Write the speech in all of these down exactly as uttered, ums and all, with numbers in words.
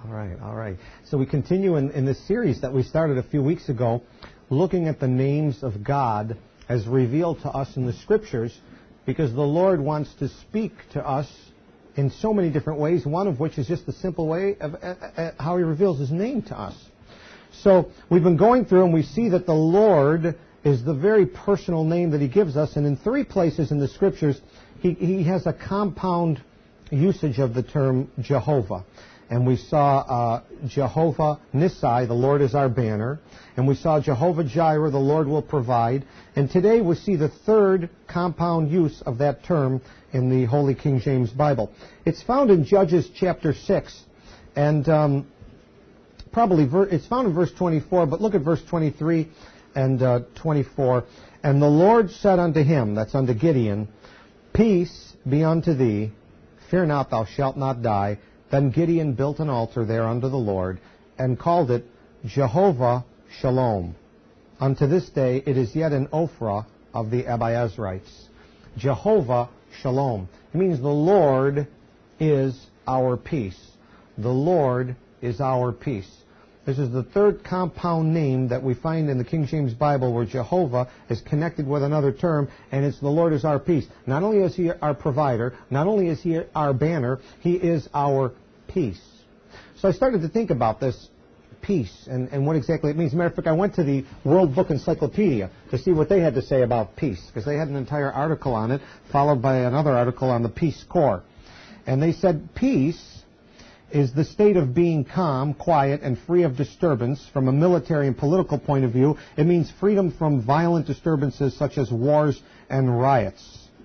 All right, all right. So we continue in, in this series that we started a few weeks ago, looking at the names of God as revealed to us in the Scriptures, because the Lord wants to speak to us in so many different ways, one of which is just the simple way of uh, uh, how He reveals His name to us. So we've been going through and we see that the Lord is the very personal name that He gives us, and in three places in the Scriptures He, he has a compound usage of the term Jehovah. And we saw uh, Jehovah Nissi, the Lord is our banner. And we saw Jehovah Jireh, the Lord will provide. And today we see the third compound use of that term in the Holy King James Bible. It's found in Judges chapter six. And um, probably ver- it's found in verse twenty-four, but look at verse twenty-three and uh, twenty-four. And the Lord said unto him, that's unto Gideon, Peace be unto thee, fear not, thou shalt not die. Then Gideon built an altar there unto the Lord, and called it Jehovah Shalom. Unto this day it is yet an Ophrah of the Abiezrites. Jehovah Shalom. It means the Lord is our peace. The Lord is our peace. This is the third compound name that we find in the King James Bible where Jehovah is connected with another term, and it's the Lord is our peace. Not only is He our provider, not only is He our banner, He is our peace. So I started to think about this peace and, and what exactly it means. As a matter of fact, I went to the World Book Encyclopedia to see what they had to say about peace, because they had an entire article on it, followed by another article on the Peace Corps. And they said peace is the state of being calm, quiet, and free of disturbance from a military and political point of view. It means freedom from violent disturbances such as wars and riots.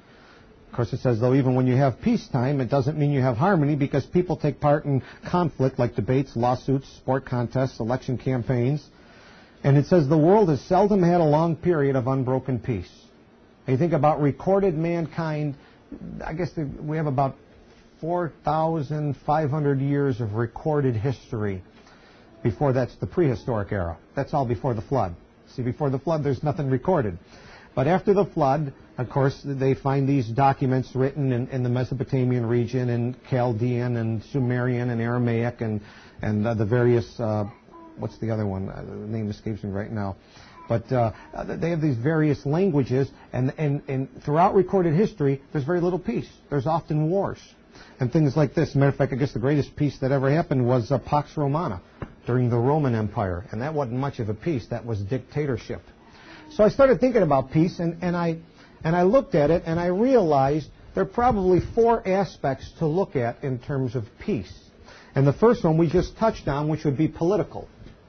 Of course, it says, though, even when you have peacetime, it doesn't mean you have harmony, because people take part in conflict like debates, lawsuits, sport contests, election campaigns. And it says the world has seldom had a long period of unbroken peace. And you think about recorded mankind, I guess we have about four thousand five hundred years of recorded history. Before that's the prehistoric era. That's all before the flood. See, before the flood, there's nothing recorded. But after the flood, of course, they find these documents written in, in the Mesopotamian region, in Chaldean and Sumerian and Aramaic and, and uh, the various, uh, what's the other one? Uh, the name escapes me right now. But uh, they have these various languages, and, and, and throughout recorded history, there's very little peace. There's often wars and things like this. As a matter of fact, I guess the greatest peace that ever happened was uh, Pax Romana during the Roman Empire. And that wasn't much of a peace. That was dictatorship. So I started thinking about peace, and, and, I, and I looked at it, and I realized there are probably four aspects to look at in terms of peace. And the first one we just touched on, which would be political.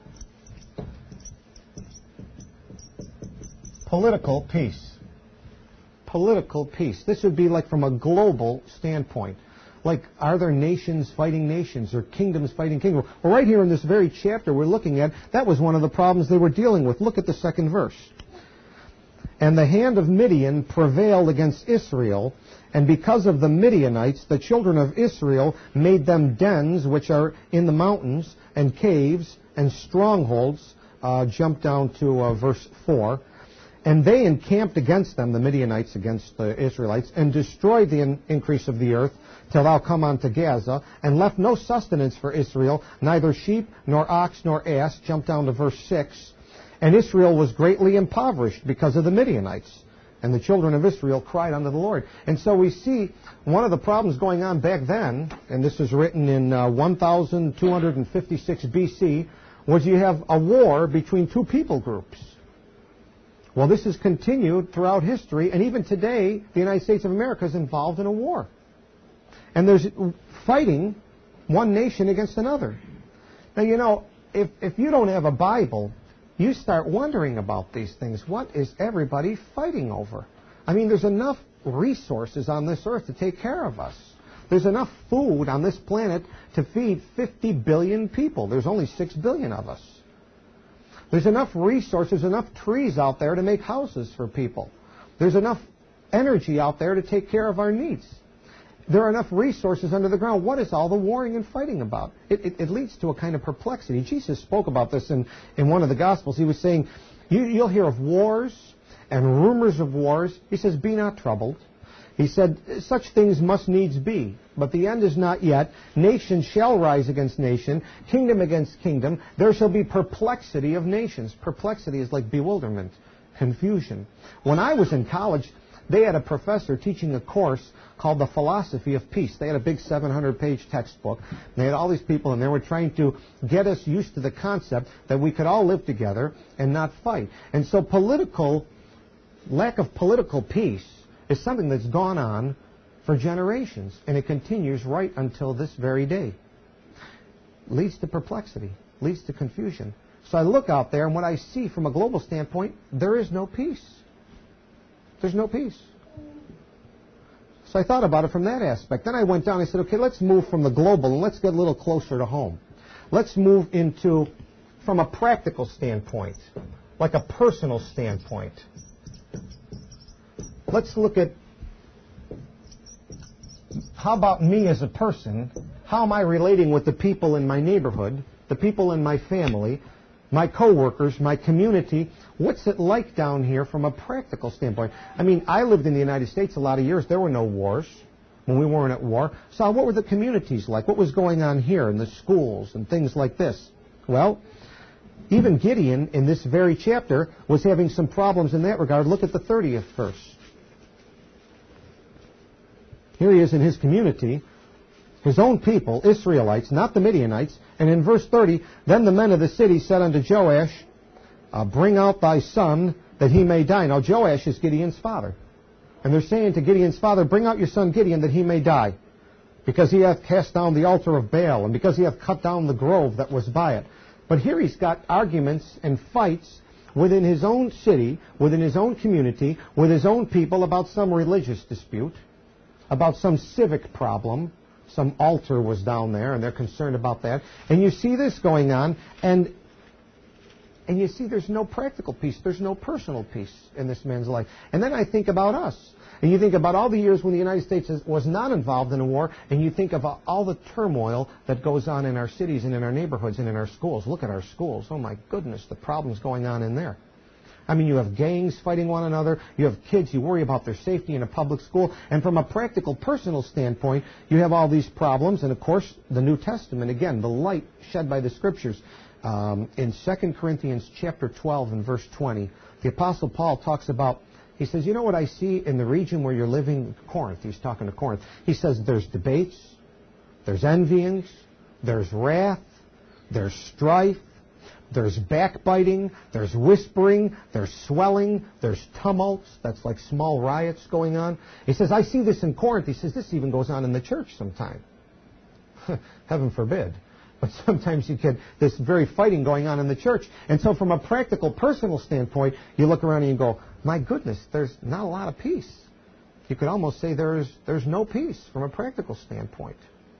Political peace. Political peace. This would be like from a global standpoint. Like, are there nations fighting nations or kingdoms fighting kingdoms? Well, right here in this very chapter we're looking at, that was one of the problems they were dealing with. Look at the second verse. And the hand of Midian prevailed against Israel, and because of the Midianites, the children of Israel made them dens which are in the mountains, and caves, and strongholds. Uh, jump down to uh, verse four. And they encamped against them, the Midianites against the Israelites, and destroyed the in- increase of the earth, till thou come unto Gaza, and left no sustenance for Israel, neither sheep, nor ox, nor ass. Jump down to verse six. And Israel was greatly impoverished because of the Midianites. And the children of Israel cried unto the Lord. And so we see one of the problems going on back then, and this is written in uh, one thousand two hundred fifty-six B C, was you have a war between two people groups. Well, this has continued throughout history, and even today, the United States of America is involved in a war. And there's fighting one nation against another. Now, you know, if, if you don't have a Bible, you start wondering about these things. What is everybody fighting over? I mean, there's enough resources on this earth to take care of us. There's enough food on this planet to feed fifty billion people. There's only six billion of us. There's enough resources, enough trees out there to make houses for people. There's enough energy out there to take care of our needs. There are enough resources under the ground. What is all the warring and fighting about? It, it, it leads to a kind of perplexity. Jesus spoke about this in, in one of the Gospels. He was saying, you, you'll hear of wars and rumors of wars. He says, be not troubled. He said, such things must needs be, but the end is not yet. Nation shall rise against nation, kingdom against kingdom. There shall be perplexity of nations. Perplexity is like bewilderment, confusion. When I was in college, they had a professor teaching a course called The Philosophy of Peace. They had a big seven hundred page textbook. They had all these people, and they were trying to get us used to the concept that we could all live together and not fight. And so political, lack of political peace is something that's gone on for generations, and it continues right until this very day. Leads to perplexity, leads to confusion. So I look out there, and what I see from a global standpoint, there is no peace. There's no peace. So I thought about it from that aspect. Then I went down and I said, okay, let's move from the global and let's get a little closer to home. Let's move into, from a practical standpoint, like a personal standpoint. Let's look at, how about me as a person? How am I relating with the people in my neighborhood, the people in my family, my coworkers, my community? What's it like down here from a practical standpoint? I mean, I lived in the United States a lot of years. There were no wars when we weren't at war. So what were the communities like? What was going on here in the schools and things like this? Well, even Gideon in this very chapter was having some problems in that regard. Look at the thirtieth verse. Here he is in his community, his own people, Israelites, not the Midianites. And in verse thirty, then the men of the city said unto Joash, uh, bring out thy son, that he may die. Now Joash is Gideon's father. And they're saying to Gideon's father, bring out your son Gideon, that he may die, because he hath cast down the altar of Baal, and because he hath cut down the grove that was by it. But here he's got arguments and fights within his own city, within his own community, with his own people about some religious dispute, about some civic problem. Some altar was down there, and they're concerned about that. And you see this going on, and and you see there's no practical peace. There's no personal peace in this man's life. And then I think about us. And you think about all the years when the United States was not involved in a war, and you think about all the turmoil that goes on in our cities and in our neighborhoods and in our schools. Look at our schools. Oh, my goodness, the problems going on in there. I mean, you have gangs fighting one another. You have kids. You worry about their safety in a public school. And from a practical, personal standpoint, you have all these problems. And, of course, the New Testament, again, the light shed by the Scriptures. Um, in Second Corinthians chapter twelve and verse twenty, the Apostle Paul talks about, he says, you know what I see in the region where you're living, Corinth. He's talking to Corinth. He says there's debates, there's envyings, there's wrath, there's strife, there's backbiting, there's whispering, there's swelling, there's tumults. That's like small riots going on. He says, I see this in Corinth. He says, this even goes on in the church sometime. Heaven forbid. But sometimes you get this very fighting going on in the church. And so from a practical, personal standpoint, you look around and you go, my goodness, there's not a lot of peace. You could almost say there's, there's no peace from a practical standpoint.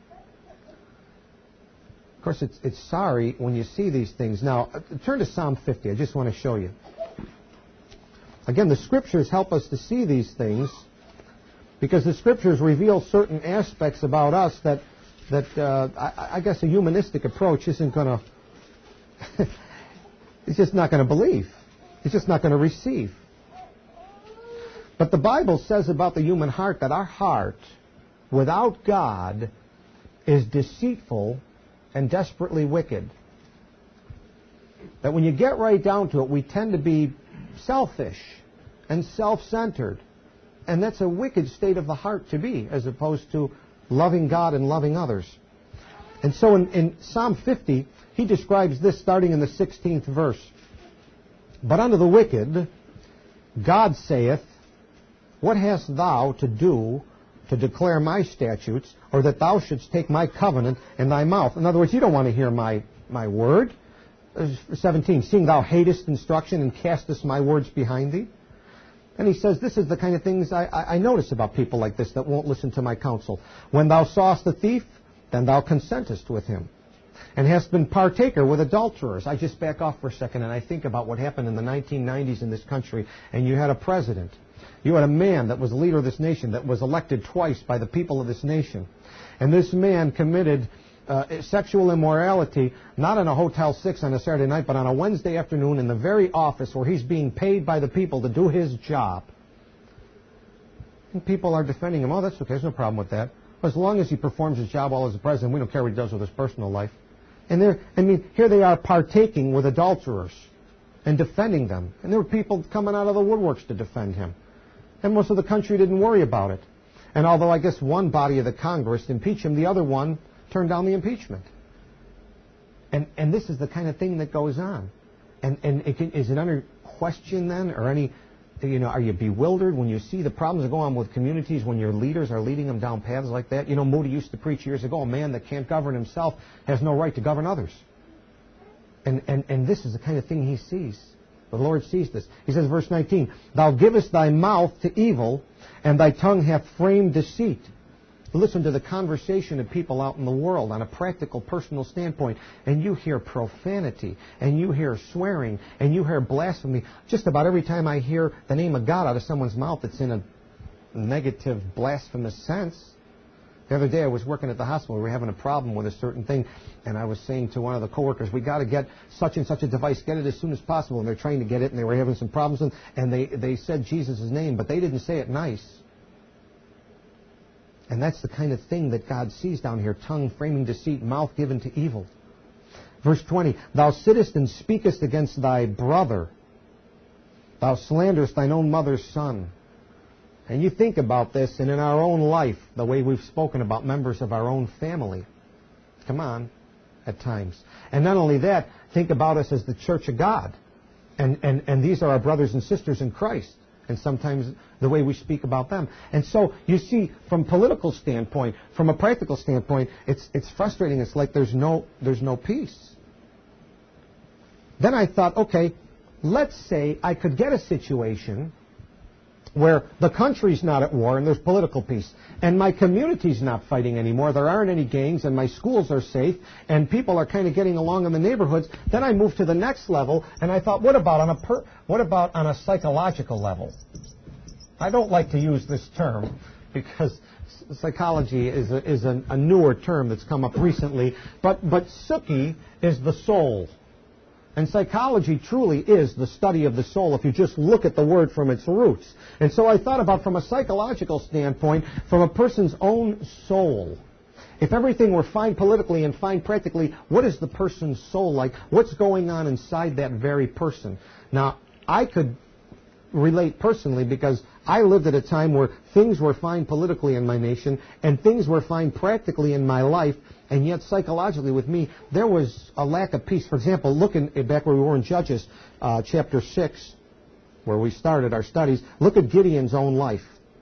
Of course, it's, it's sorry when you see these things. Now, turn to Psalm fifty. I just want to show you. Again, the Scriptures help us to see these things because the Scriptures reveal certain aspects about us that, that uh, I, I guess a humanistic approach isn't going to, it's just not going to believe. It's just not going to receive. But the Bible says about the human heart that our heart, without God, is deceitful and desperately wicked. That when you get right down to it, we tend to be selfish and self-centered. And that's a wicked state of the heart to be, as opposed to loving God and loving others. And so in, in Psalm fifty, he describes this starting in the sixteenth verse. But unto the wicked, God saith, what hast thou to do to declare my statutes, or that thou shouldst take my covenant in thy mouth? In other words, you don't want to hear my, my word. seventeen, seeing thou hatest instruction and castest my words behind thee. And he says, this is the kind of things I, I, I notice about people like this that won't listen to my counsel. When thou sawest a thief, then thou consentest with him, and hast been partaker with adulterers. I just back off for a second and I think about what happened in the nineteen nineties in this country, and you had a president. You had a man that was the leader of this nation that was elected twice by the people of this nation. And this man committed uh, sexual immorality, not in a Hotel six on a Saturday night, but on a Wednesday afternoon in the very office where he's being paid by the people to do his job. And people are defending him. Oh, that's okay. There's no problem with that. As long as he performs his job well as a president, we don't care what he does with his personal life. And they're, I mean, here they are partaking with adulterers and defending them. And there were people coming out of the woodworks to defend him. And most of the country didn't worry about it. And although I guess one body of the Congress impeached him, the other one turned down the impeachment. And and this is the kind of thing that goes on. And and it can, is it under question then, or any, you know, are you bewildered when you see the problems that go on with communities when your leaders are leading them down paths like that? You know, Moody used to preach years ago, a man that can't govern himself has no right to govern others. And and and this is the kind of thing he sees. The Lord sees this. He says, verse nineteen, Thou givest thy mouth to evil, and thy tongue hath framed deceit. Listen to the conversation of people out in the world on a practical, personal standpoint, and you hear profanity, and you hear swearing, and you hear blasphemy. Just about every time I hear the name of God out of someone's mouth, it's in a negative, blasphemous sense. The other day I was working at the hospital. We were having a problem with a certain thing, and I was saying to one of the coworkers, we got to get such and such a device, get it as soon as possible. And they're trying to get it, and they were having some problems, and, and they, they said Jesus' name, but they didn't say it nice. And that's the kind of thing that God sees down here. Tongue framing deceit, mouth given to evil. Verse twenty, Thou sittest and speakest against thy brother. Thou slanderest thine own mother's son. And you think about this, and in our own life, the way we've spoken about members of our own family. Come on, at times. And not only that, think about us as the church of God. And, and, and these are our brothers and sisters in Christ. And sometimes the way we speak about them. And so you see, from a political standpoint, from a practical standpoint, it's it's frustrating. It's like there's no there's no peace. Then I thought, okay, let's say I could get a situation where the country's not at war and there's political peace, and my community's not fighting anymore, there aren't any gangs, and my schools are safe, and people are kind of getting along in the neighborhoods. Then I moved to the next level, and I thought, what about on a per, what about on a psychological level? I don't like to use this term because psychology is a, is a, a newer term that's come up recently, but but psyche is the soul. And psychology truly is the study of the soul if you just look at the word from its roots. And so I thought about, from a psychological standpoint, from a person's own soul. If everything were fine politically and fine practically, what is the person's soul like? What's going on inside that very person? Now, I could relate personally because I lived at a time where things were fine politically in my nation and things were fine practically in my life. And yet, psychologically, with me, there was a lack of peace. For example, looking back where we were in Judges, uh, chapter six, where we started our studies, look at Gideon's own life.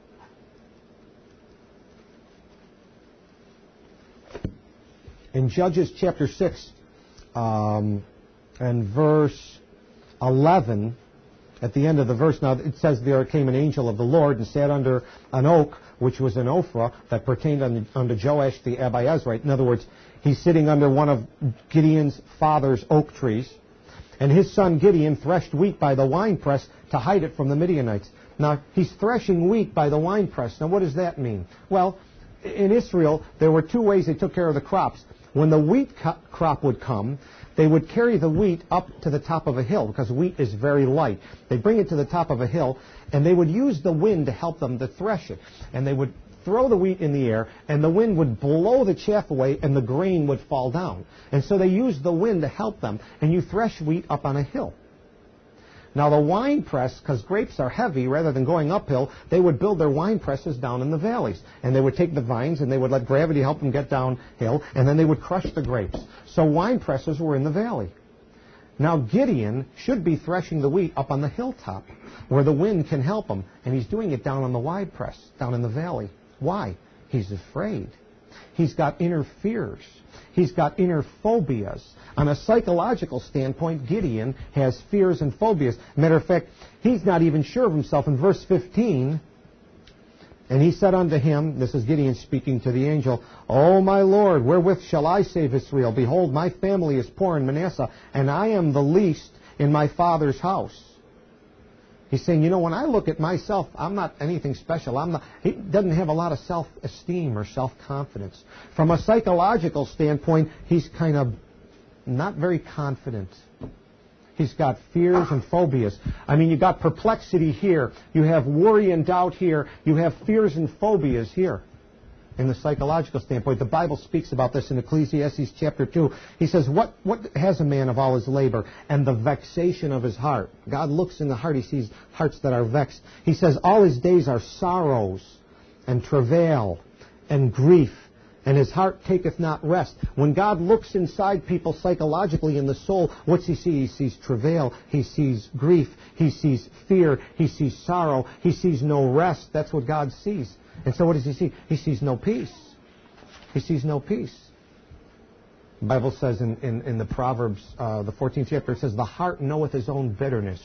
In Judges chapter six, um, and verse eleven, at the end of the verse, now it says, There came an angel of the Lord and sat under an oak, which was an Ophrah, that pertained unto, unto Joash the Abiezrite. In other words, he's sitting under one of Gideon's father's oak trees, and his son Gideon threshed wheat by the winepress to hide it from the Midianites. Now, he's threshing wheat by the winepress. Now, what does that mean? Well, in Israel, there were two ways they took care of the crops. When the wheat co- crop would come, they would carry the wheat up to the top of a hill, because wheat is very light. They'd bring it to the top of a hill, and they would use the wind to help them to thresh it. And they would throw the wheat in the air, and the wind would blow the chaff away, and the grain would fall down. And so they used the wind to help them, and you thresh wheat up on a hill. Now the wine press, because grapes are heavy, rather than going uphill, they would build their wine presses down in the valleys. And they would take the vines and they would let gravity help them get downhill, and then they would crush the grapes. So wine presses were in the valley. Now Gideon should be threshing the wheat up on the hilltop, where the wind can help him. And he's doing it down on the wine press, down in the valley. Why? He's afraid. He's got inner fears. He's got inner phobias. On a psychological standpoint, Gideon has fears and phobias. Matter of fact, he's not even sure of himself. In verse fifteen, and he said unto him, this is Gideon speaking to the angel, O my Lord, wherewith shall I save Israel? Behold, my family is poor in Manasseh, and I am the least in my father's house. He's saying, you know, when I look at myself, I'm not anything special. I'm not, he doesn't have a lot of self-esteem or self-confidence. From a psychological standpoint, he's kind of not very confident. He's got fears and phobias. I mean, you got perplexity here. You have worry and doubt here. You have fears and phobias here. In the psychological standpoint, the Bible speaks about this in Ecclesiastes chapter two. He says, what, what has a man of all his labor and the vexation of his heart? God looks in the heart. He sees hearts that are vexed. He says, all his days are sorrows and travail and grief, and his heart taketh not rest. When God looks inside people psychologically in the soul, what's he see? He sees travail. He sees grief. He sees fear. He sees sorrow. He sees no rest. That's what God sees. And so what does he see? He sees no peace. He sees no peace. The Bible says in, in, in the Proverbs, uh, the fourteenth chapter, it says, the heart knoweth his own bitterness.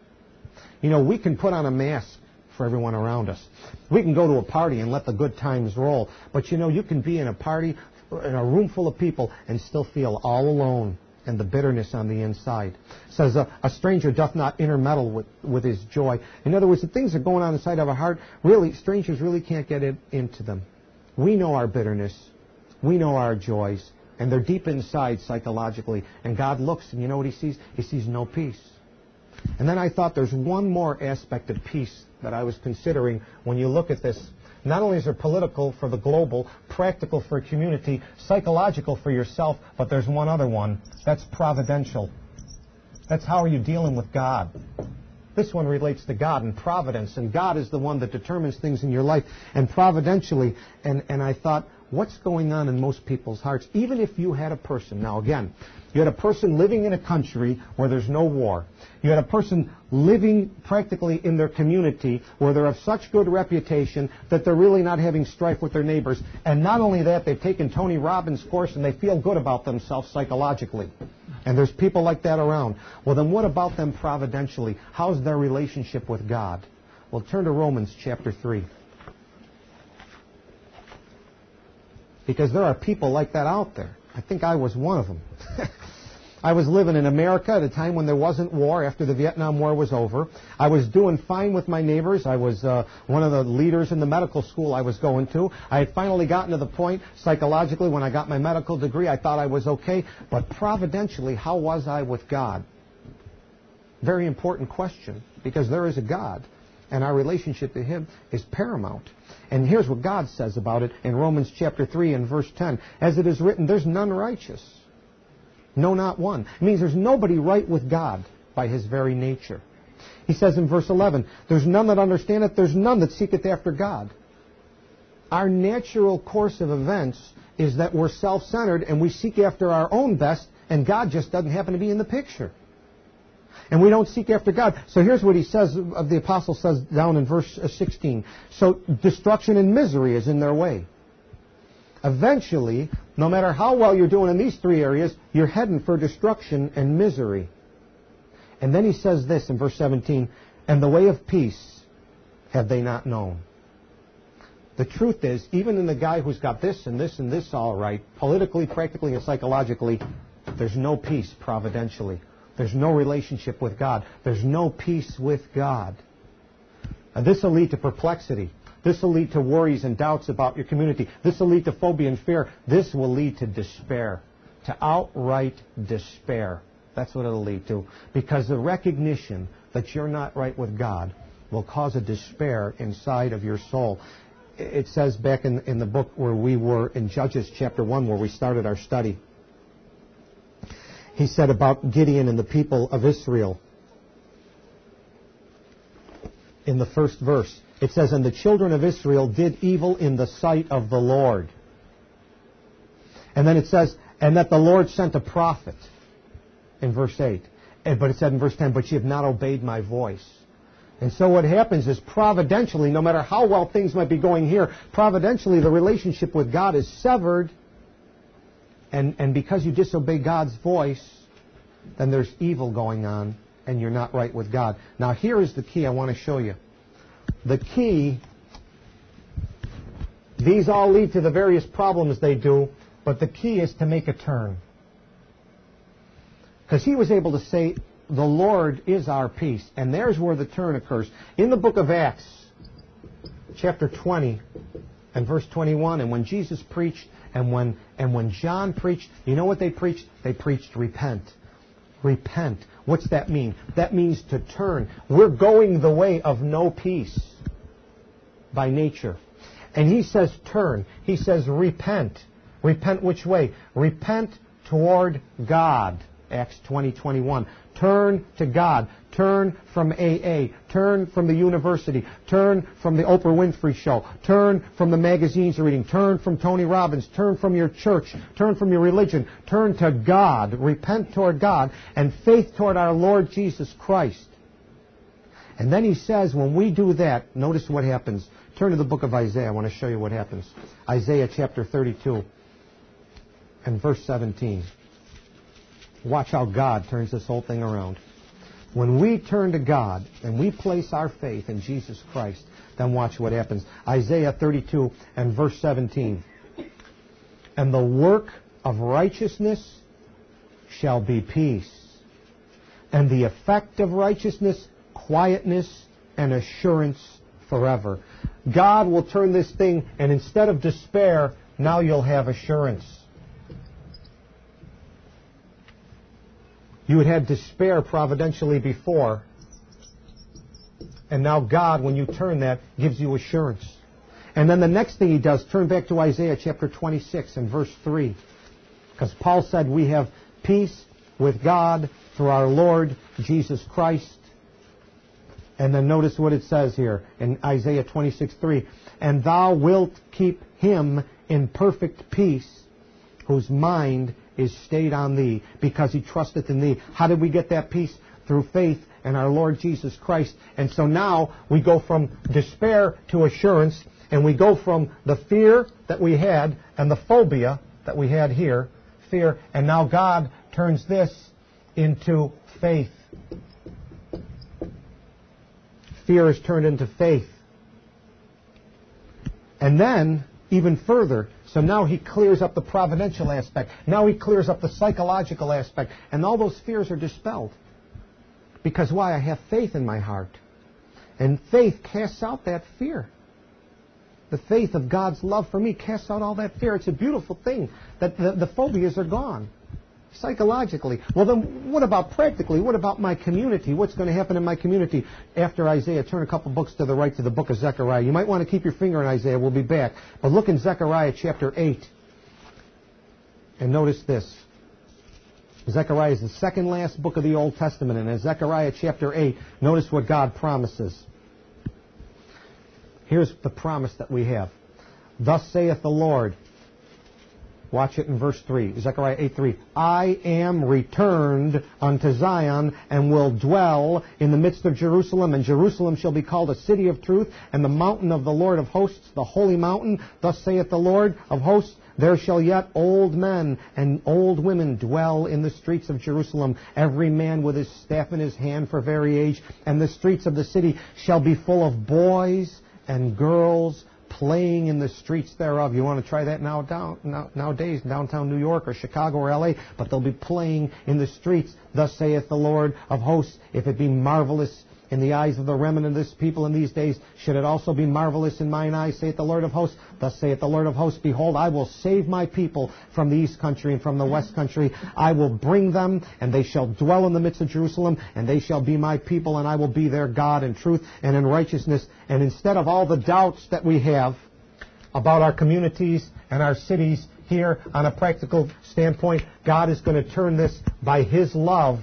You know, we can put on a mask for everyone around us. We can go to a party and let the good times roll. But you know, you can be in a party, in a room full of people, and still feel all alone and the bitterness on the inside. It says, a, a stranger doth not intermeddle with, with his joy. In other words, the things that are going on inside of our heart, really, strangers really can't get in, into them. We know our bitterness. We know our joys. And they're deep inside psychologically. And God looks, and you know what he sees? He sees no peace. And then I thought there's one more aspect of peace that I was considering when you look at this. Not only is there political for the global, practical for a community, psychological for yourself, but there's one other one. That's providential. That's how are you dealing with God. This one relates to God and providence, and God is the one that determines things in your life, and providentially. And, and I thought, what's going on in most people's hearts? Even if you had a person, now again, you had a person living in a country where there's no war. You had a person living practically in their community where they're of such good reputation that they're really not having strife with their neighbors. And not only that, they've taken Tony Robbins' course and they feel good about themselves psychologically. And there's people like that around. Well, then what about them providentially? How's their relationship with God? Well, turn to Romans chapter three. Because there are people like that out there. I think I was one of them. I was living in America at a time when there wasn't war, after the Vietnam War was over. I was doing fine with my neighbors. I was uh, one of the leaders in the medical school I was going to. I had finally gotten to the point, psychologically, when I got my medical degree, I thought I was okay. But providentially, how was I with God? Very important question, because there is a God, and our relationship to Him is paramount. And here's what God says about it in Romans chapter three and verse ten. As it is written, there's none righteous. No, not one. It means there's nobody right with God by His very nature. He says in verse eleven, there's none that understandeth, there's none that seeketh after God. Our natural course of events is that we're self-centered and we seek after our own best, and God just doesn't happen to be in the picture. And we don't seek after God. So here's what he says, the apostle says down in verse sixteen. So destruction and misery is in their way. Eventually, no matter how well you're doing in these three areas, you're heading for destruction and misery. And then he says this in verse seventeen, and the way of peace have they not known. The truth is, even in the guy who's got this and this and this all right, politically, practically, and psychologically, there's no peace providentially. There's no relationship with God. There's no peace with God. And this will lead to perplexity. This will lead to worries and doubts about your community. This will lead to phobia and fear. This will lead to despair, to outright despair. That's what it'll lead to. Because the recognition that you're not right with God will cause a despair inside of your soul. It says back in, in the book where we were in Judges chapter one, where we started our study, he said about Gideon and the people of Israel in the first verse. It says, and the children of Israel did evil in the sight of the Lord. And then it says, and that the Lord sent a prophet in verse eight. But it said in verse ten, but ye have not obeyed my voice. And so what happens is providentially, no matter how well things might be going here, providentially the relationship with God is severed. And, and because you disobey God's voice, then there's evil going on and you're not right with God. Now here is the key I want to show you. The key, these all lead to the various problems they do, but the key is to make a turn. Because he was able to say, the Lord is our peace. And there's where the turn occurs. In the book of Acts, chapter twenty and verse twenty-one, and when Jesus preached, and when, and when John preached, you know what they preached? They preached repent. Repent. What's that mean? That means to turn. We're going the way of no peace by nature. And he says turn. He says repent. Repent which way? Repent toward God. Acts twenty twenty-one. Turn to God. Turn from A A. Turn from the university. Turn from the Oprah Winfrey Show. Turn from the magazines you're reading. Turn from Tony Robbins. Turn from your church. Turn from your religion. Turn to God. Repent toward God and faith toward our Lord Jesus Christ. And then he says when we do that, notice what happens. Turn to the book of Isaiah. I want to show you what happens. Isaiah chapter thirty-two and verse seventeen. Watch how God turns this whole thing around. When we turn to God and we place our faith in Jesus Christ, then watch what happens. Isaiah thirty-two and verse seventeen. And the work of righteousness shall be peace, and the effect of righteousness, quietness and assurance forever. God will turn this thing, and instead of despair, now you'll have assurance. You had had despair providentially before, and now God, when you turn that, gives you assurance. And then the next thing he does, turn back to Isaiah chapter twenty-six and verse three. Because Paul said we have peace with God through our Lord Jesus Christ. And then notice what it says here in Isaiah twenty-six three. And thou wilt keep him in perfect peace, whose mind is stayed on thee, because he trusteth in thee. How did we get that peace? Through faith in our Lord Jesus Christ. And so now we go from despair to assurance, and we go from the fear that we had and the phobia that we had here, fear, and now God turns this into faith. Fear is turned into faith. And then, even further, so now he clears up the providential aspect. Now he clears up the psychological aspect. And all those fears are dispelled. Because why? I have faith in my heart. And faith casts out that fear. The faith of God's love for me casts out all that fear. It's a beautiful thing that the, the phobias are gone. Psychologically. Well, then what about practically? What about my community? What's going to happen in my community after Isaiah? Turn a couple books to the right to the book of Zechariah. You might want to keep your finger on Isaiah. We'll be back. But look in Zechariah chapter eight. And notice this. Zechariah is the second last book of the Old Testament. And in Zechariah chapter eight, notice what God promises. Here's the promise that we have. Thus saith the Lord. Watch it in verse three, Zechariah eight three. I am returned unto Zion, and will dwell in the midst of Jerusalem, and Jerusalem shall be called a city of truth, and the mountain of the Lord of hosts, the holy mountain. Thus saith the Lord of hosts, there shall yet old men and old women dwell in the streets of Jerusalem, every man with his staff in his hand for very age, and the streets of the city shall be full of boys and girls, playing in the streets thereof. You want to try that now, down, now nowadays, downtown New York or Chicago or L A, but they'll be playing in the streets. Thus saith the Lord of hosts, if it be marvelous in the eyes of the remnant of this people in these days, should it also be marvelous in mine eyes, saith the Lord of hosts. Thus saith the Lord of hosts, behold, I will save my people from the east country and from the west country. I will bring them, and they shall dwell in the midst of Jerusalem, and they shall be my people, and I will be their God in truth and in righteousness. And instead of all the doubts that we have about our communities and our cities here on a practical standpoint, God is going to turn this by His love.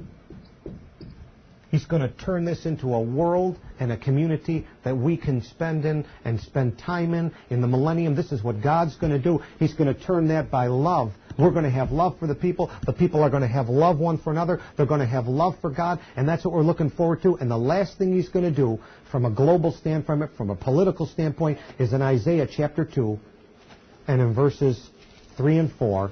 He's going to turn this into a world and a community that we can spend in and spend time in in the millennium. This is what God's going to do. He's going to turn that by love. We're going to have love for the people. The people are going to have love one for another. They're going to have love for God, and that's what we're looking forward to. And the last thing He's going to do from a global standpoint, from a political standpoint, is in Isaiah chapter two and in verses three and four.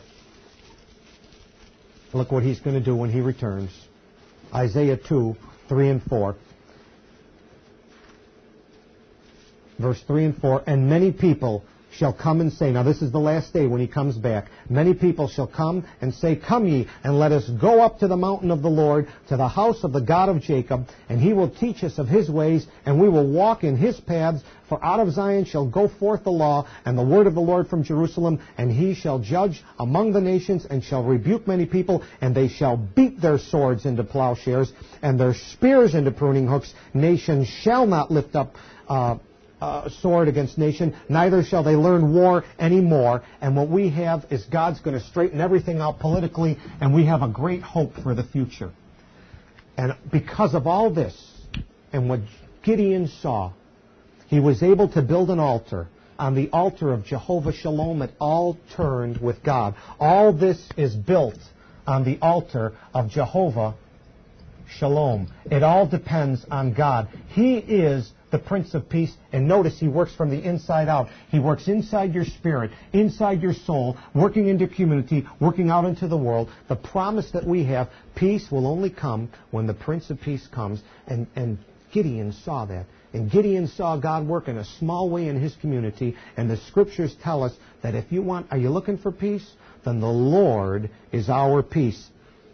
Look what He's going to do when He returns. Isaiah two, three and four. Verse three and four. And many people shall come and say, now this is the last day when he comes back, many people shall come and say, come ye, and let us go up to the mountain of the Lord, to the house of the God of Jacob, and he will teach us of his ways, and we will walk in his paths. For out of Zion shall go forth the law, and the word of the Lord from Jerusalem, and he shall judge among the nations, and shall rebuke many people, and they shall beat their swords into plowshares, and their spears into pruning hooks. Nation shall not lift up uh, Uh, sword against nation, neither shall they learn war anymore. And what we have is God's going to straighten everything out politically, and we have a great hope for the future. And because of all this, and what Gideon saw, he was able to build an altar. On the altar of Jehovah Shalom, it all turned with God. All this is built on the altar of Jehovah Shalom. It all depends on God. He is the Prince of Peace, and notice he works from the inside out. He works inside your spirit, inside your soul, working into community, working out into the world. The promise that we have, peace will only come when the Prince of Peace comes, and, and Gideon saw that. And Gideon saw God work in a small way in his community, and the Scriptures tell us that if you want, are you looking for peace? Then the Lord is our peace.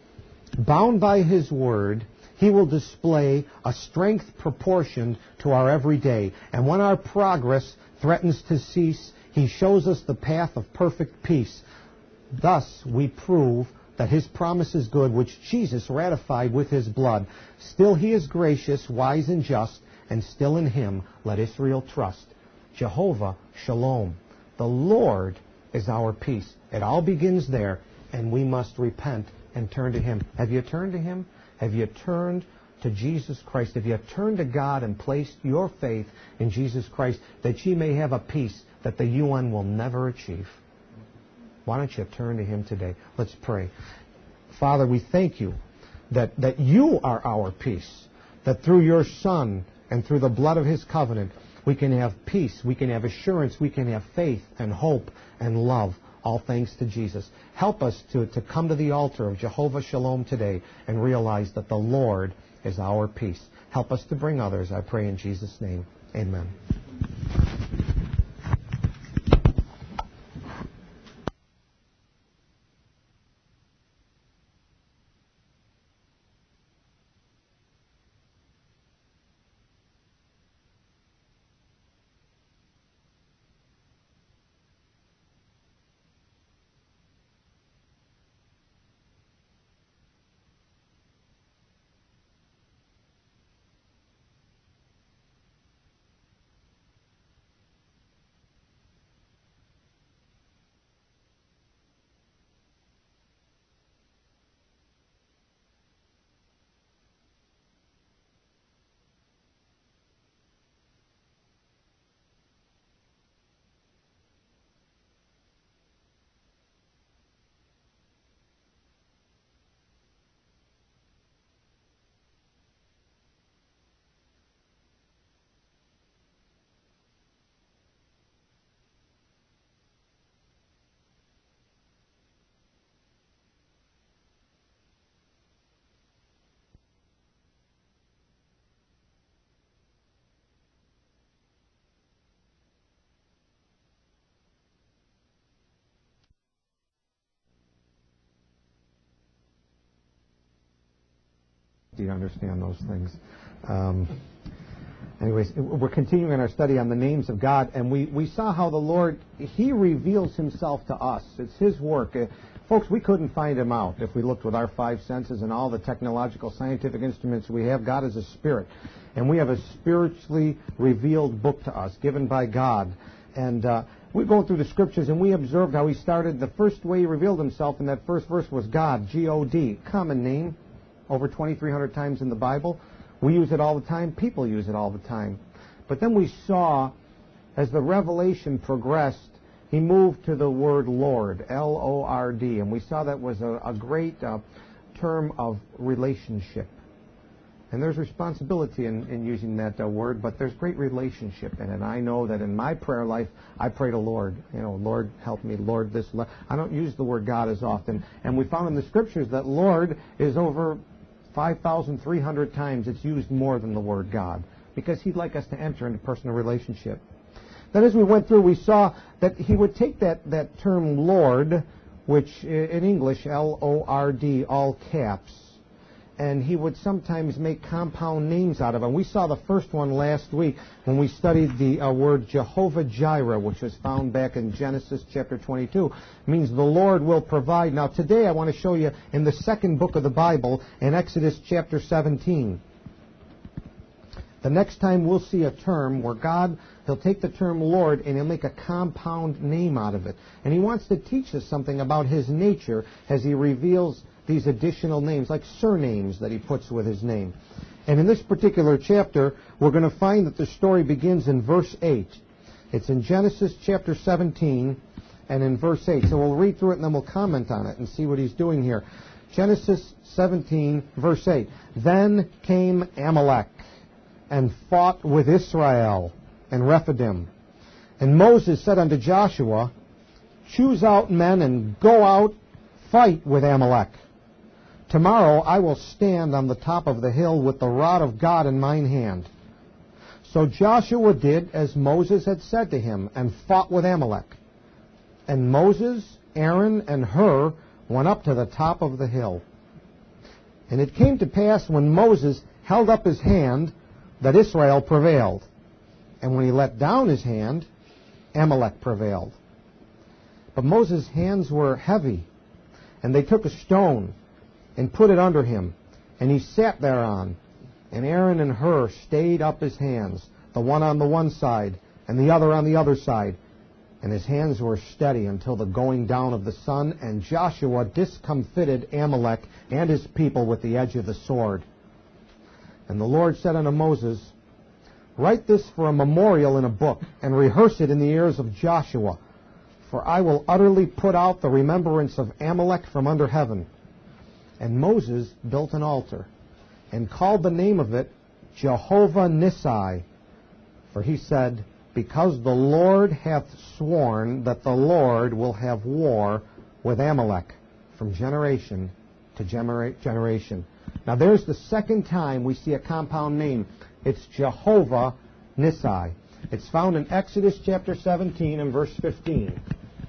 Bound by his word, he will display a strength proportioned to our everyday. And when our progress threatens to cease, he shows us the path of perfect peace. Thus we prove that his promise is good, which Jesus ratified with his blood. Still he is gracious, wise, and just, and still in him let Israel trust. Jehovah Shalom. The Lord is our peace. It all begins there, and we must repent and turn to him. Have you turned to him? Have you turned to Jesus Christ? Have you turned to God and placed your faith in Jesus Christ, that ye may have a peace that the U N will never achieve? Why don't you turn to him today? Let's pray. Father, we thank you that, that you are our peace, that through your Son and through the blood of his covenant, we can have peace, we can have assurance, we can have faith and hope and love. All thanks to Jesus. Help us to, to come to the altar of Jehovah Shalom today and realize that the Lord is our peace. Help us to bring others, I pray in Jesus' name. Amen. Do you understand those things? Um, anyways, we're continuing our study on the names of God, and we, we saw how the Lord, he reveals himself to us. It's his work. Uh, folks, we couldn't find him out if we looked with our five senses and all the technological, scientific instruments we have. God is a spirit, and we have a spiritually revealed book to us, given by God. And uh, we're going through the Scriptures, and we observed how he started. The first way he revealed himself in that first verse was God, G O D, common name. Over twenty-three hundred times in the Bible. We use it all the time. People use it all the time. But then we saw, as the revelation progressed, he moved to the word Lord, L O R D. And we saw that was a, a great uh, term of relationship. And there's responsibility in, in using that uh, word, but there's great relationship in it. And I know that in my prayer life, I pray to Lord. You know, Lord, help me, Lord, this. Lord. I don't use the word God as often. And we found in the Scriptures that Lord is over five thousand three hundred times. It's used more than the word God, because he'd like us to enter into personal relationship. Then as we went through, we saw that he would take that, that term Lord, which in English, L O R D, all caps, and he would sometimes make compound names out of them. We saw the first one last week when we studied the uh, word Jehovah Jireh, which was found back in Genesis chapter twenty-two. It means the Lord will provide. Now today I want to show you in the second book of the Bible, in Exodus chapter seventeen. The next time we'll see a term where God, he'll take the term Lord and he'll make a compound name out of it. And he wants to teach us something about his nature as he reveals these additional names, like surnames that he puts with his name. And in this particular chapter, we're going to find that the story begins in verse eight. It's in Genesis chapter seventeen and in verse eight. So we'll read through it and then we'll comment on it and see what he's doing here. Genesis seventeen, verse eight. Then came Amalek and fought with Israel and Rephidim. And Moses said unto Joshua, choose out men and go out, fight with Amalek. Tomorrow I will stand on the top of the hill with the rod of God in mine hand. So Joshua did as Moses had said to him, and fought with Amalek. And Moses, Aaron, and Hur went up to the top of the hill. And it came to pass when Moses held up his hand that Israel prevailed. And when he let down his hand, Amalek prevailed. But Moses' hands were heavy, and they took a stone and put it under him, and he sat thereon. And Aaron and Hur stayed up his hands, the one on the one side and the other on the other side. And his hands were steady until the going down of the sun, and Joshua discomfited Amalek and his people with the edge of the sword. And the Lord said unto Moses, write this for a memorial in a book, and rehearse it in the ears of Joshua, for I will utterly put out the remembrance of Amalek from under heaven. And Moses built an altar, and called the name of it Jehovah Nissi, for he said, because the Lord hath sworn that the Lord will have war with Amalek from generation to genera- generation. Now there's the second time we see a compound name. It's Jehovah Nissi. It's found in Exodus chapter seventeen and verse fifteen.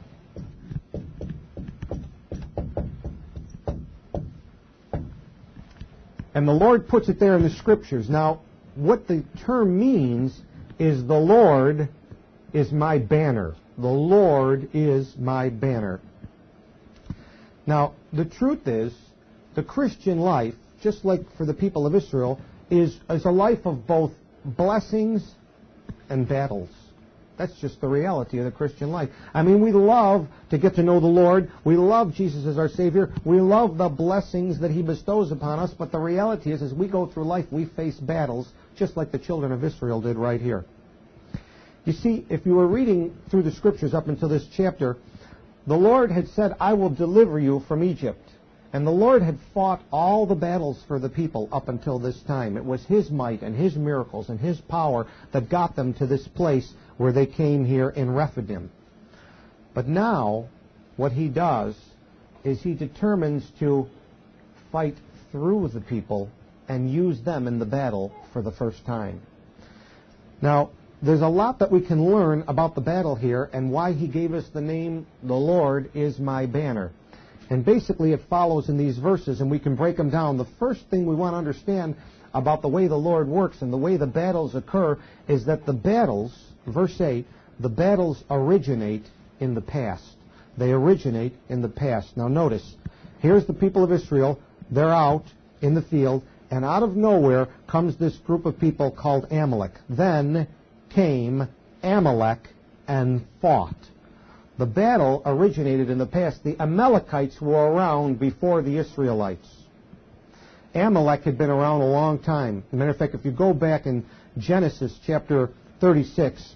And the Lord puts it there in the Scriptures. Now, what the term means is the Lord is my banner. The Lord is my banner. Now, the truth is, the Christian life, just like for the people of Israel, is, is a life of both blessings and battles. That's just the reality of the Christian life. I mean, we love to get to know the Lord. We love Jesus as our Savior. We love the blessings that he bestows upon us. But the reality is, as we go through life, we face battles, just like the children of Israel did right here. You see, if you were reading through the Scriptures up until this chapter, the Lord had said, I will deliver you from Egypt. And the Lord had fought all the battles for the people up until this time. It was his might and his miracles and his power that got them to this place where they came here in Rephidim. But now, what he does is he determines to fight through the people and use them in the battle for the first time. Now, there's a lot that we can learn about the battle here and why he gave us the name, the Lord is my banner. And basically it follows in these verses, and we can break them down. The first thing we want to understand about the way the Lord works and the way the battles occur is that the battles, verse eight, the battles originate in the past. They originate in the past. Now notice, here's the people of Israel. They're out in the field, and out of nowhere comes this group of people called Amalek. Then came Amalek and fought. The battle originated in the past. The Amalekites were around before the Israelites. Amalek had been around a long time. As a matter of fact, if you go back in Genesis chapter thirty-six,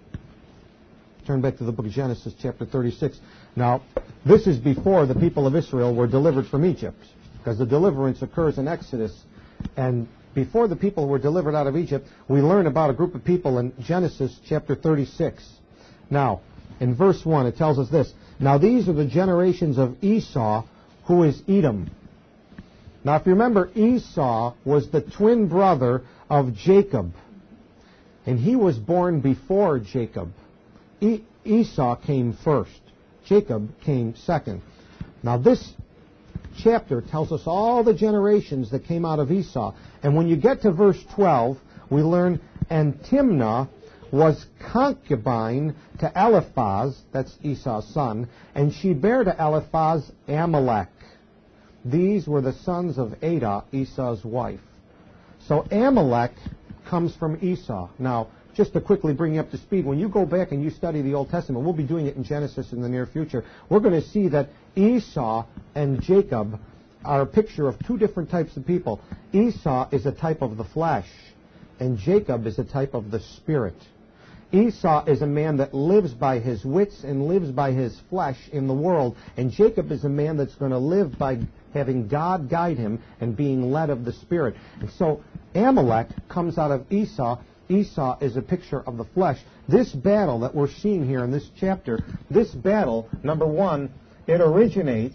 turn back to the book of Genesis chapter thirty-six. Now, this is before the people of Israel were delivered from Egypt, because the deliverance occurs in Exodus. And before the people were delivered out of Egypt, we learn about a group of people in Genesis chapter thirty-six. Now, in verse one, it tells us this. Now these are the generations of Esau, who is Edom. Now if you remember, Esau was the twin brother of Jacob. And he was born before Jacob. E- Esau came first. Jacob came second. Now this chapter tells us all the generations that came out of Esau. And when you get to verse twelve, we learn, and Timnah was concubine to Eliphaz, that's Esau's son, and she bare to Eliphaz Amalek. These were the sons of Adah, Esau's wife. So Amalek comes from Esau. Now, just to quickly bring you up to speed, when you go back and you study the Old Testament, we'll be doing it in Genesis in the near future, we're going to see that Esau and Jacob are a picture of two different types of people. Esau is a type of the flesh, and Jacob is a type of the spirit. Esau is a man that lives by his wits and lives by his flesh in the world, and Jacob is a man that's going to live by having God guide him and being led of the Spirit. And so Amalek comes out of Esau. Esau is a picture of the flesh. This battle that we're seeing here in this chapter, this battle, number one, it originates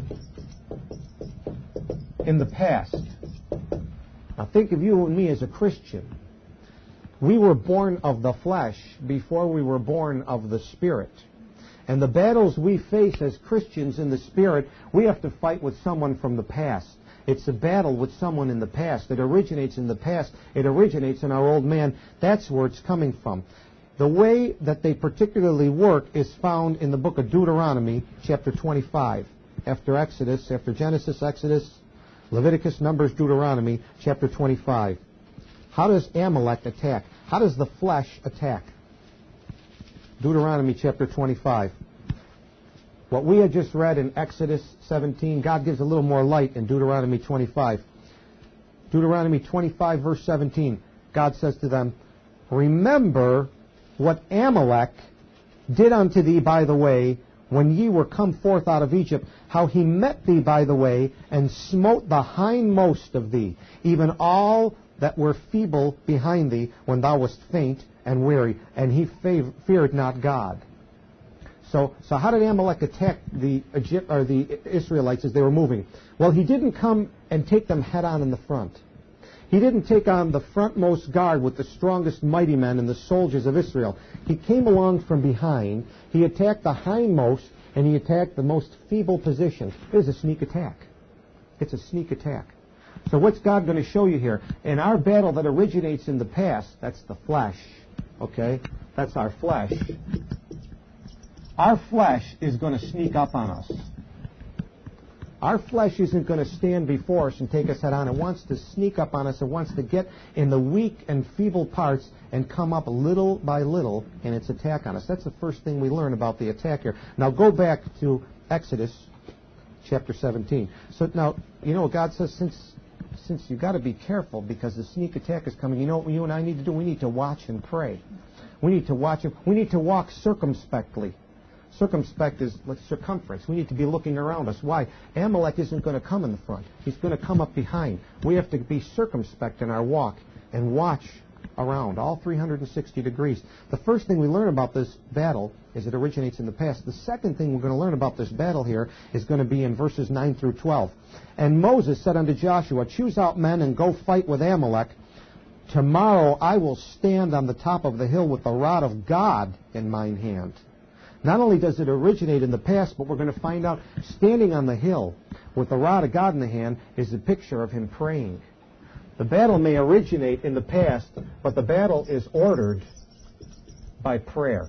in the past. Now think of you and me as a Christian. We were born of the flesh before we were born of the Spirit. And the battles we face as Christians in the Spirit, we have to fight with someone from the past. It's a battle with someone in the past. It originates in the past. It originates in our old man. That's where it's coming from. The way that they particularly work is found in the book of Deuteronomy, chapter twenty-five. After Exodus, after Genesis, Exodus, Leviticus, Numbers, Deuteronomy, chapter twenty-five. How does Amalek attack? How does the flesh attack? Deuteronomy chapter twenty-five. What we had just read in Exodus seventeen, God gives a little more light in Deuteronomy twenty-five. Deuteronomy twenty-five, verse seventeen, God says to them, remember what Amalek did unto thee by the way, when ye were come forth out of Egypt, how he met thee by the way, and smote the hindmost of thee, even all that were feeble behind thee, when thou wast faint and weary, and he fav- feared not God. So, so how did Amalek attack the Egypt, or the Israelites as they were moving? Well, he didn't come and take them head on in the front. He didn't take on the frontmost guard with the strongest mighty men and the soldiers of Israel. He came along from behind. He attacked the hindmost, and he attacked the most feeble position. It is a sneak attack. It's a sneak attack. So what's God going to show you here? In our battle that originates in the past, that's the flesh. Okay? That's our flesh. Our flesh is going to sneak up on us. Our flesh isn't going to stand before us and take us head on. It wants to sneak up on us. It wants to get in the weak and feeble parts and come up little by little in its attack on us. That's the first thing we learn about the attack here. Now go back to Exodus chapter seventeen. So now, you know what God says? Since since you've got to be careful because the sneak attack is coming, you know what you and I need to do? We need to watch and pray. We need to watch. We need to walk circumspectly. Circumspect is like circumference. We need to be looking around us. Why? Amalek isn't going to come in the front. He's going to come up behind. We have to be circumspect in our walk and watch around all three hundred sixty degrees. The first thing we learn about this battle is it originates in the past. The second thing we're going to learn about this battle here is going to be in verses nine through twelve. And Moses said unto Joshua, choose out men and go fight with Amalek. Tomorrow I will stand on the top of the hill with the rod of God in mine hand. Not only does it originate in the past, but we're going to find out standing on the hill with the rod of God in the hand is a picture of him praying. The battle may originate in the past, but the battle is ordered by prayer.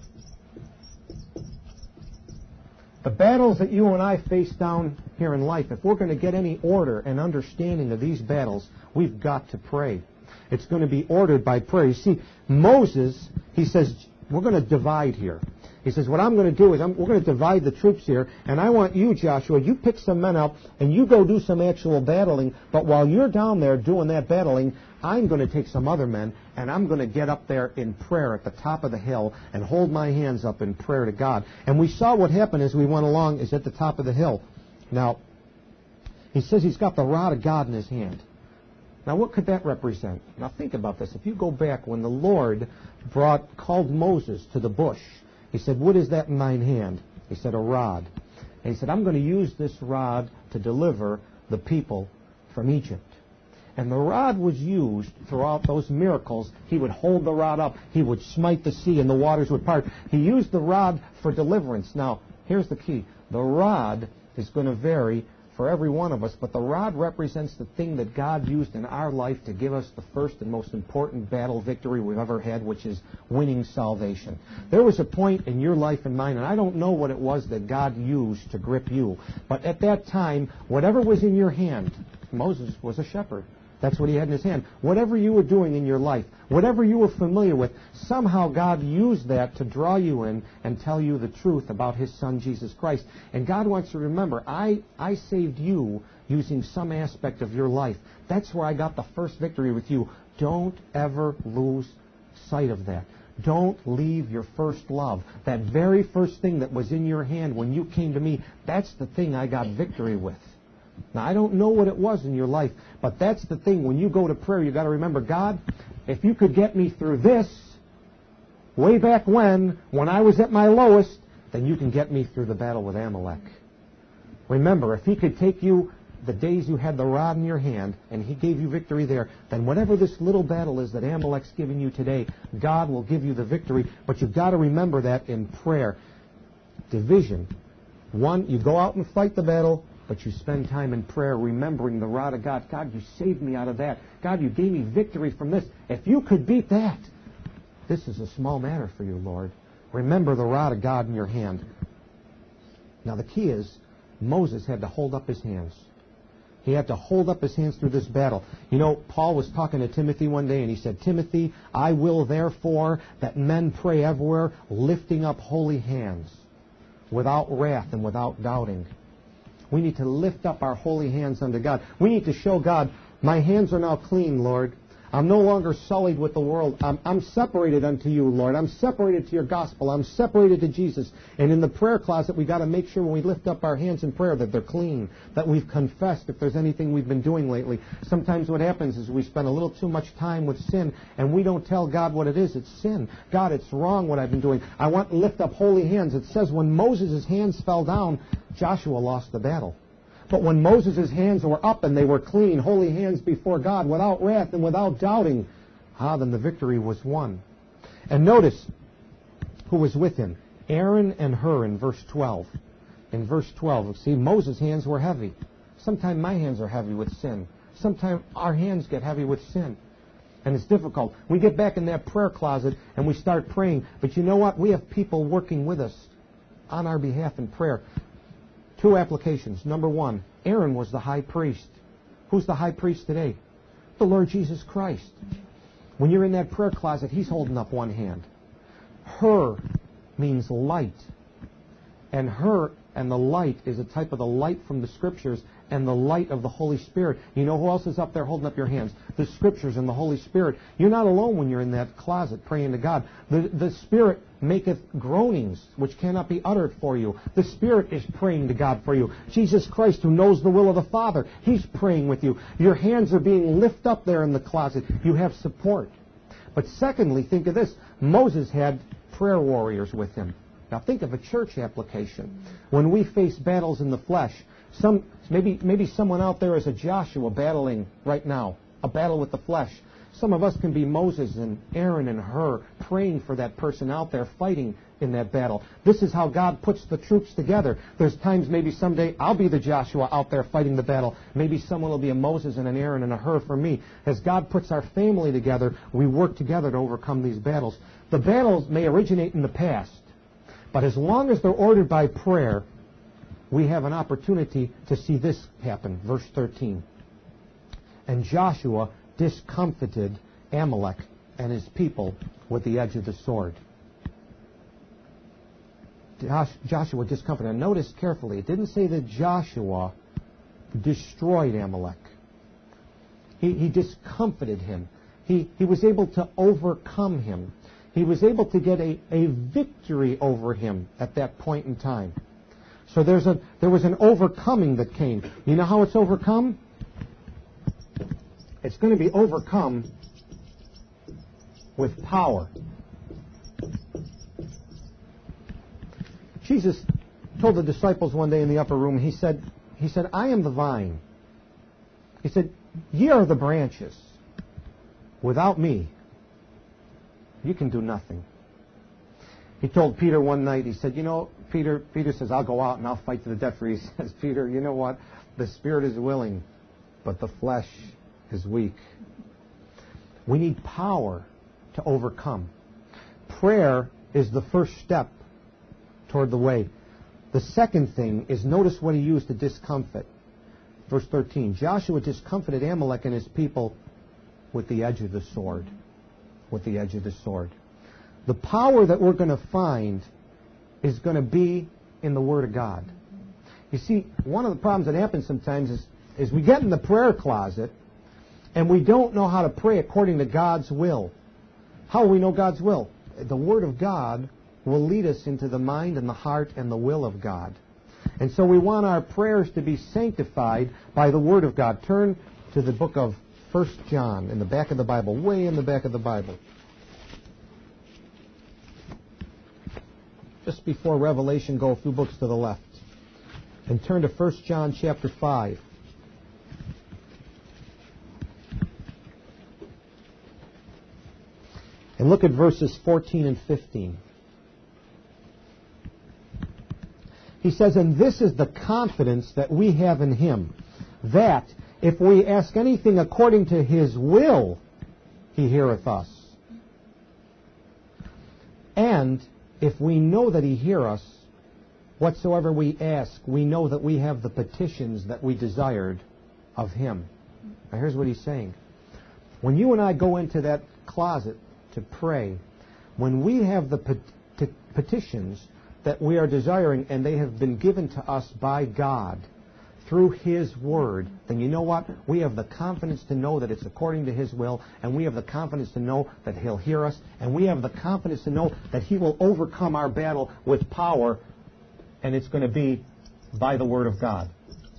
The battles that you and I face down here in life, if we're going to get any order and understanding of these battles, we've got to pray. It's going to be ordered by prayer. You see, Moses, he says, we're going to divide here. He says, what I'm going to do is I'm, we're going to divide the troops here, and I want you, Joshua, you pick some men up, and you go do some actual battling, but while you're down there doing that battling, I'm going to take some other men, and I'm going to get up there in prayer at the top of the hill and hold my hands up in prayer to God. And we saw what happened as we went along is at the top of the hill. Now, he says he's got the rod of God in his hand. Now, what could that represent? Now, think about this. If you go back when the Lord brought called Moses to the bush, he said, what is that in thine hand? He said, a rod. And he said, I'm going to use this rod to deliver the people from Egypt. And the rod was used throughout those miracles. He would hold the rod up. He would smite the sea and the waters would part. He used the rod for deliverance. Now, here's the key. The rod is going to vary for every one of us, but the rod represents the thing that God used in our life to give us the first and most important battle victory we've ever had, which is winning salvation. There was a point in your life and mine, and I don't know what it was that God used to grip you, but at that time, whatever was in your hand, Moses was a shepherd. That's what he had in his hand. Whatever you were doing in your life, whatever you were familiar with, somehow God used that to draw you in and tell you the truth about His Son, Jesus Christ. And God wants you to remember, I, I saved you using some aspect of your life. That's where I got the first victory with you. Don't ever lose sight of that. Don't leave your first love. That very first thing that was in your hand when you came to me, that's the thing I got victory with. Now, I don't know what it was in your life, but that's the thing. When you go to prayer, you've got to remember, God, if you could get me through this way back when, when I was at my lowest, then you can get me through the battle with Amalek. Remember, if He could take you the days you had the rod in your hand and He gave you victory there, then whatever this little battle is that Amalek's giving you today, God will give you the victory. But you've got to remember that in prayer. Division. One, you go out and fight the battle, but you spend time in prayer remembering the rod of God. God, you saved me out of that. God, you gave me victory from this. If you could beat that, this is a small matter for you, Lord. Remember the rod of God in your hand. Now the key is, Moses had to hold up his hands. He had to hold up his hands through this battle. You know, Paul was talking to Timothy one day and he said, Timothy, I will therefore that men pray everywhere, lifting up holy hands, without wrath and without doubting. We need to lift up our holy hands unto God. We need to show God, my hands are now clean, Lord. I'm no longer sullied with the world. I'm, I'm separated unto you, Lord. I'm separated to your gospel. I'm separated to Jesus. And in the prayer closet, we've got to make sure when we lift up our hands in prayer that they're clean, that we've confessed if there's anything we've been doing lately. Sometimes what happens is we spend a little too much time with sin, and we don't tell God what it is. It's sin. God, it's wrong what I've been doing. I want to lift up holy hands. It says when Moses' hands fell down, Joshua lost the battle. But when Moses' hands were up and they were clean, holy hands before God, without wrath and without doubting, ah, then the victory was won. And notice who was with him. Aaron and Hur in verse twelve. In verse twelve, see, Moses' hands were heavy. Sometimes my hands are heavy with sin. Sometimes our hands get heavy with sin. And it's difficult. We get back in that prayer closet and we start praying. But you know what? We have people working with us on our behalf in prayer. Two applications. Number one, Aaron was the high priest. Who's the high priest today? The Lord Jesus Christ. When you're in that prayer closet, He's holding up one hand. Hur means light. And Hur and the light is a type of the light from the Scriptures and the light of the Holy Spirit. You know who else is up there holding up your hands? The Scriptures and the Holy Spirit. You're not alone when you're in that closet praying to God. The, the Spirit maketh groanings which cannot be uttered for you. The Spirit is praying to God for you. Jesus Christ, who knows the will of the Father, He's praying with you. Your hands are being lifted up there in the closet. You have support. But secondly, think of this. Moses had prayer warriors with him. Now think of a church application. When we face battles in the flesh, some maybe maybe someone out there is a Joshua battling right now, a battle with the flesh. Some of us can be Moses and Aaron and Hur, praying for that person out there fighting in that battle. This is how God puts the troops together. There's times maybe someday I'll be the Joshua out there fighting the battle. Maybe someone will be a Moses and an Aaron and a Hur for me. As God puts our family together, we work together to overcome these battles. The battles may originate in the past, but as long as they're ordered by prayer, we have an opportunity to see this happen. Verse thirteen. And Joshua discomfited Amalek and his people with the edge of the sword. Joshua discomfited. And notice carefully, it didn't say that Joshua destroyed Amalek. He, he discomfited him. He, he was able to overcome him. He was able to get a, a victory over him at that point in time. So there's a, there was an overcoming that came. You know how it's overcome? It's going to be overcome with power. Jesus told the disciples one day in the upper room, he said, he said, I am the vine. He said, Ye are the branches. Without me, you can do nothing. He told Peter one night, he said, you know, Peter, Peter says, I'll go out and I'll fight to the death for you. He says, Peter, you know what? The spirit is willing, but the flesh is weak. We need power to overcome. Prayer is the first step toward the way. The second thing is, notice what he used to discomfit. Verse thirteen, Joshua discomfited Amalek and his people with the edge of the sword. With the edge of the sword. The power that we're going to find is going to be in the Word of God. You see, one of the problems that happens sometimes is, is we get in the prayer closet and we don't know how to pray according to God's will. How will we know God's will? The Word of God will lead us into the mind and the heart and the will of God. And so we want our prayers to be sanctified by the Word of God. Turn to the book of First John in the back of the Bible, way in the back of the Bible. Just before Revelation, go a few books to the left. And turn to First John chapter five. And look at verses fourteen and fifteen. He says, and this is the confidence that we have in Him, that if we ask anything according to His will, He heareth us. And if we know that He hear us, whatsoever we ask, we know that we have the petitions that we desired of Him. Now here's what he's saying. When you and I go into that closet to pray, when we have the pet- petitions that we are desiring and they have been given to us by God through His Word, then you know what? We have the confidence to know that it's according to His will, and we have the confidence to know that He'll hear us, and we have the confidence to know that He will overcome our battle with power, and it's going to be by the Word of God.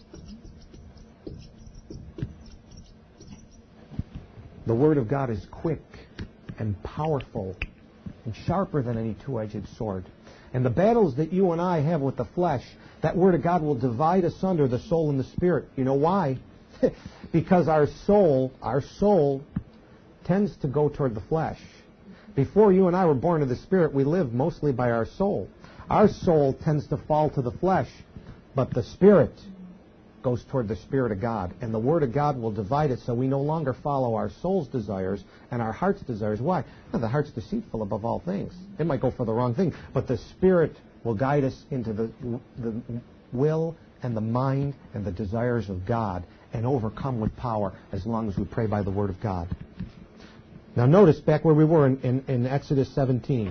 The Word of God is quick and powerful and sharper than any two-edged sword. And the battles that you and I have with the flesh, that Word of God will divide asunder the soul and the spirit. You know why? Because our soul, our soul tends to go toward the flesh. Before you and I were born of the Spirit, we lived mostly by our soul. Our soul tends to fall to the flesh, but the Spirit goes toward the Spirit of God. And the Word of God will divide it so we no longer follow our soul's desires and our heart's desires. Why? Well, the heart's deceitful above all things. It might go for the wrong thing, but the Spirit will guide us into the, the will and the mind and the desires of God and overcome with power as long as we pray by the Word of God. Now notice back where we were in, in, in Exodus seventeen.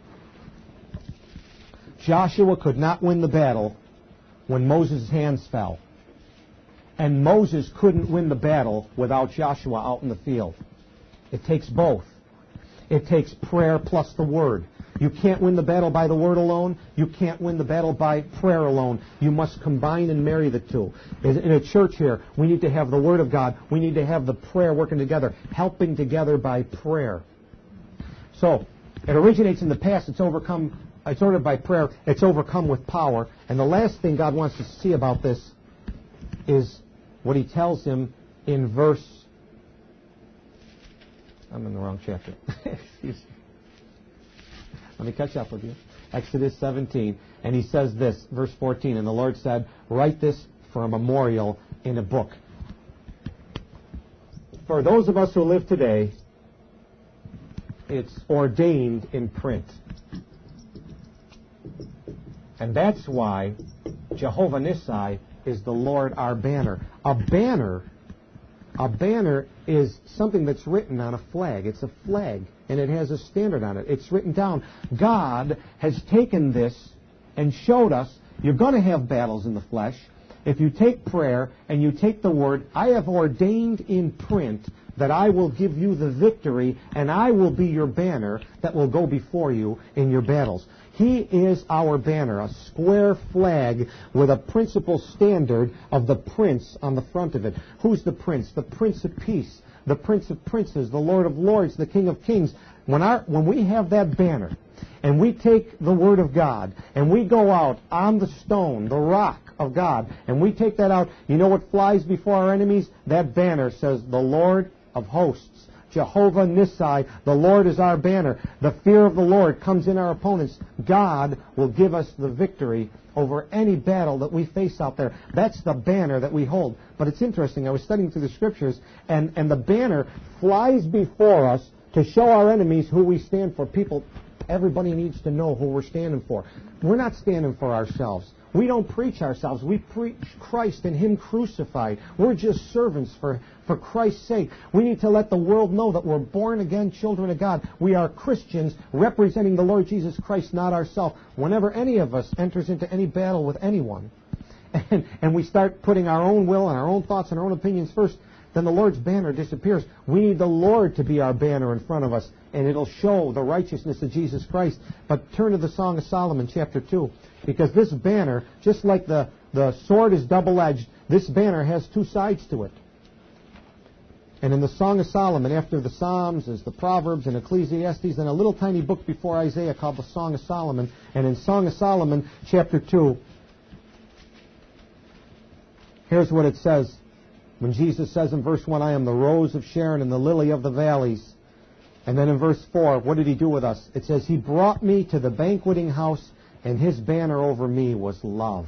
Joshua could not win the battle when Moses' hands fell. And Moses couldn't win the battle without Joshua out in the field. It takes both. It takes prayer plus the Word. You can't win the battle by the Word alone. You can't win the battle by prayer alone. You must combine and marry the two. In a church here, we need to have the Word of God. We need to have the prayer working together, helping together by prayer. So, it originates in the past. It's overcome. It's ordered by prayer. It's overcome with power. And the last thing God wants to see about this is what He tells him in verse... I'm in the wrong chapter. Excuse me. Let me catch up with you. Exodus seventeen. And He says this, verse fourteen, and the Lord said, write this for a memorial in a book. For those of us who live today, it's ordained in print. And that's why Jehovah Nissi is the Lord our banner. A banner, a banner is something that's written on a flag. It's a flag, and it has a standard on it. It's written down. God has taken this and showed us you're going to have battles in the flesh. If you take prayer and you take the Word, I have ordained in print that I will give you the victory, and I will be your banner that will go before you in your battles. He is our banner, a square flag with a principal standard of the prince on the front of it. Who's the prince? The Prince of Peace, the Prince of Princes, the Lord of Lords, the King of Kings. When, our, when we have that banner, and we take the Word of God, and we go out on the stone, the rock of God, and we take that out, you know what flies before our enemies? That banner says, the Lord of hosts, Jehovah Nissi, the Lord is our banner. The fear of the Lord comes in our opponents. God will give us the victory over any battle that we face out there. That's the banner that we hold. But it's interesting, I was studying through the Scriptures, and, and the banner flies before us to show our enemies who we stand for. People, everybody needs to know who we're standing for. We're not standing for ourselves. We don't preach ourselves. We preach Christ and Him crucified. We're just servants for, for Christ's sake. We need to let the world know that we're born-again children of God. We are Christians representing the Lord Jesus Christ, not ourselves. Whenever any of us enters into any battle with anyone, and, and we start putting our own will and our own thoughts and our own opinions first, then the Lord's banner disappears. We need the Lord to be our banner in front of us, and it'll show the righteousness of Jesus Christ. But turn to the Song of Solomon, chapter two, because this banner, just like the, the sword is double-edged, this banner has two sides to it. And in the Song of Solomon, after the Psalms, is the Proverbs and Ecclesiastes, and a little tiny book before Isaiah called the Song of Solomon. And in Song of Solomon, chapter two, here's what it says. When Jesus says in verse one, I am the rose of Sharon and the lily of the valleys. And then in verse four, what did He do with us? It says, He brought me to the banqueting house, and His banner over me was love.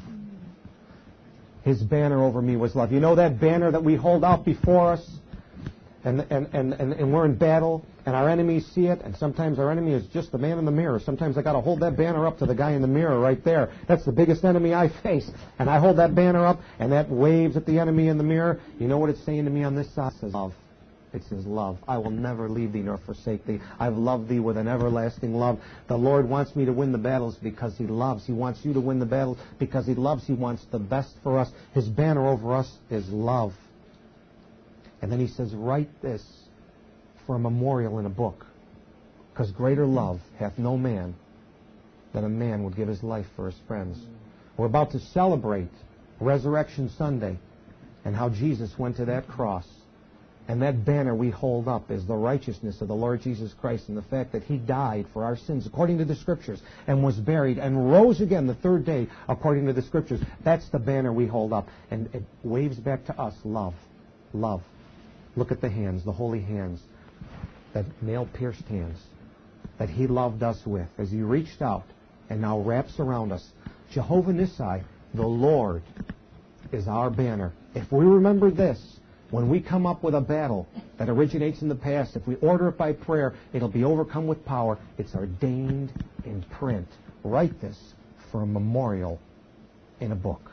His banner over me was love. You know that banner that we hold out before us? And, and, and, and, and we're in battle, and our enemies see it, and sometimes our enemy is just the man in the mirror. Sometimes I got to hold that banner up to the guy in the mirror right there. That's the biggest enemy I face. And I hold that banner up, and that waves at the enemy in the mirror. You know what it's saying to me on this side? It says love. It says love. I will never leave thee nor forsake thee. I've loved thee with an everlasting love. The Lord wants me to win the battles because He loves. He wants you to win the battles because He loves. He wants the best for us. His banner over us is love. And then He says, write this for a memorial in a book, because greater love hath no man than a man would give his life for his friends. We're about to celebrate Resurrection Sunday and how Jesus went to that cross. And that banner we hold up is the righteousness of the Lord Jesus Christ and the fact that He died for our sins according to the Scriptures and was buried and rose again the third day according to the Scriptures. That's the banner we hold up. And it waves back to us love. Love. Look at the hands, the holy hands, that nail-pierced hands that He loved us with as He reached out and now wraps around us. Jehovah Nissi, the Lord, is our banner. If we remember this, when we come up with a battle that originates in the past, if we order it by prayer, it'll be overcome with power. It's ordained in print. Write this for a memorial in a book.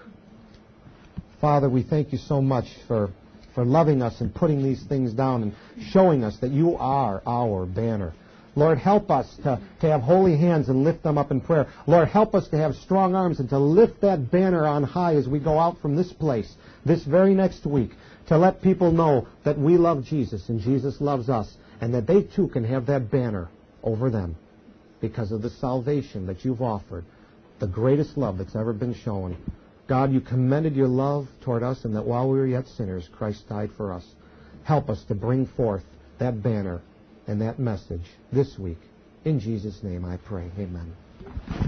Father, we thank You so much for, for loving us and putting these things down and showing us that You are our banner. Lord, help us to, to have holy hands and lift them up in prayer. Lord, help us to have strong arms and to lift that banner on high as we go out from this place this very next week, to let people know that we love Jesus and Jesus loves us, and that they too can have that banner over them because of the salvation that You've offered, the greatest love that's ever been shown. God, You commended Your love toward us, and that while we were yet sinners, Christ died for us. Help us to bring forth that banner and that message this week. In Jesus' name I pray. Amen.